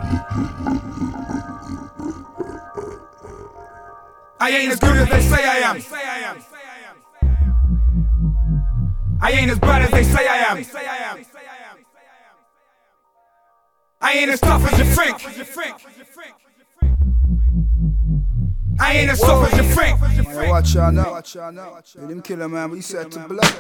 I ain't as good as they say I am. I ain't as bad as they say I am. I ain't as tough as you think. I ain't as tough as you think. Man, watch y'all now. Rhythm Killer, man, we set to blood.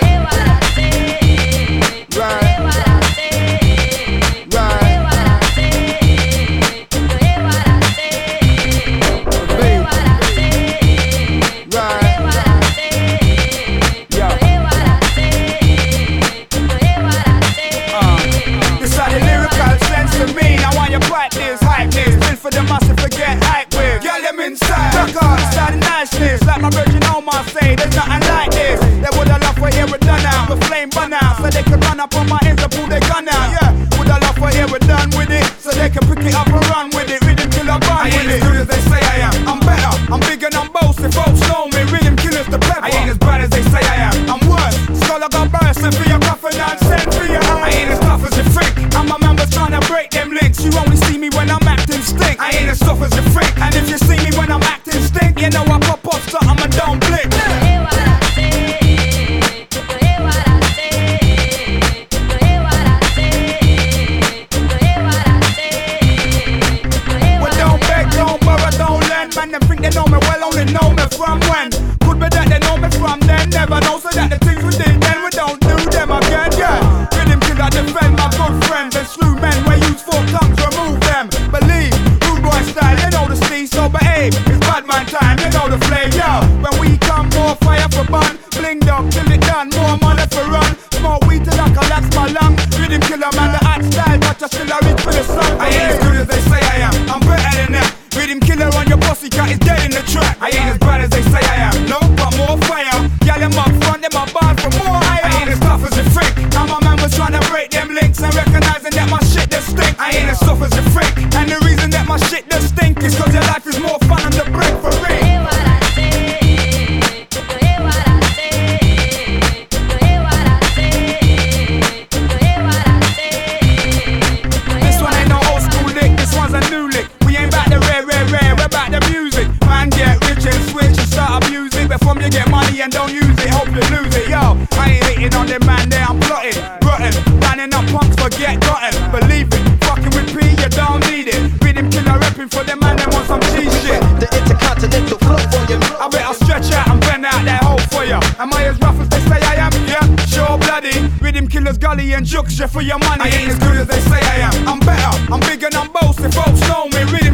For the massive forget hype with. Girl, them inside. Rock on, start niceness. Like my virgin Omar say, there's nothing like this. They woulda loved for hear it done out, with flame burn out, so they could run up on my ends and pull their gun out. Yeah, woulda loved for hear it done with it, so they can pick it up and run with it. Rhythm Killer run with it. I ain't as good as they say I am. I'm better, I'm bigger than boasting. Folks know me, Rhythm Killer's the pepper. I ain't as bad as they say I am. I'm worse. Scholar got bursting for your coffin and send for your eye. I ain't as tough as you think. And my members trying to break them links. You only see me when I'm acting stink. I ain't as tough as you think. And if you see me when I'm acting stink, you know I pop off something and don't blink. Hear what I say. Hear what I say. Hear what I say. Hear what I say. Well, don't beg, don't borrow, don't lend. Man, they think they know me well, only know me from when. Could be that they know me from then. Never know, so that the things we did then we don't do them again. Yeah, Rhythm Killer defend my good friends and slew men. We use 4 tongues, remove them. Believe, rude boy style, you know the steez, so behave. It's bad man time, you know the flame. Yo, when we come, more fire for bun. Bling dog till it done, more money for run. Smoke weed till I collapse my lung. Rhythm Killer man, the hot style, but I still a reach for the sun. I ain't as good as they say I am. I'm better than that. Rhythm Killer on your pussy cat is dead in the track. I ain't as bad as they say I am. No, but more fire. Y'all them up front, them up bad for more higher. I ain't as tough as you think. And my man was trying to break them links and recognizing that my shit does stink. I ain't as tough as you think. And the reason that my shit does stink is cause your life is more fun on the break for real. Hear what I say. Hear what I say. Hear what I say. Hear what I say. This one ain't no old school lick, this one's a new lick. We ain't back the rare, we're back the music. Man get rich and switch and start abusing. But from you get money and don't use it, hope you lose it. Yo, I ain't hating on them man there, I'm plotting, rotten. Lining up punks for get gotten. Believe it, fucking with P, you don't need it. Rhythm Killer repping for them man that want some cheese shit. The intercontinental flow for you. I better stretch out and bend out that hole for you. Am I as rough as they say I am? Yeah, sure bloody. Rhythm Killer's gully and jukes you for your money. I ain't as good as they say I am. I'm better, I'm bigger than boasting. Folks know me, Rhythm